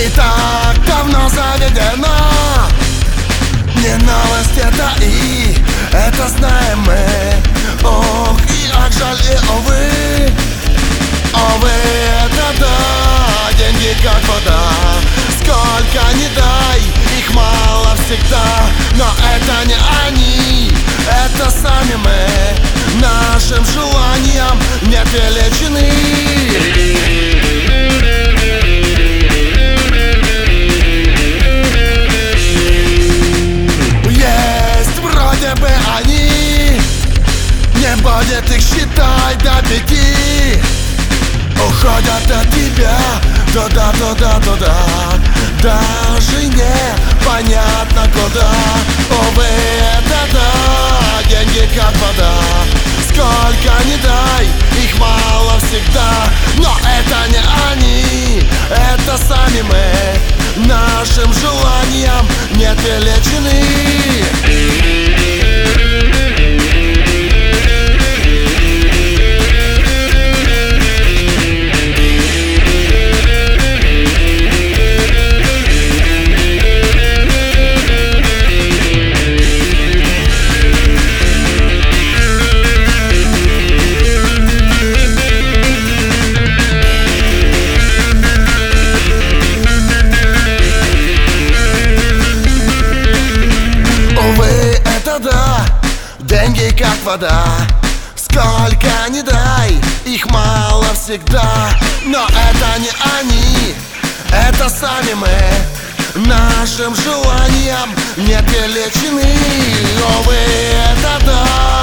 И так давно заведено. Не новость это, и это знаем мы. Ох, и ах, жаль, и увы. Увы, это да, деньги как вода. Сколько ни дай, их мало всегда. Но это не они, это сами мы. Нашим желаниям нет величины. Не будет их, считай, до 5. Уходят от тебя туда, туда, туда. Даже не понятно куда. Увы, это да, деньги как вода. Сколько ни дай, их мало всегда. Но это не они, это сами мы. Нашим желаниям нет величины. Деньги как вода, сколько ни дай, их мало всегда. Но это не они, это сами мы. Нашим желаниям нет величины. Увы, это да.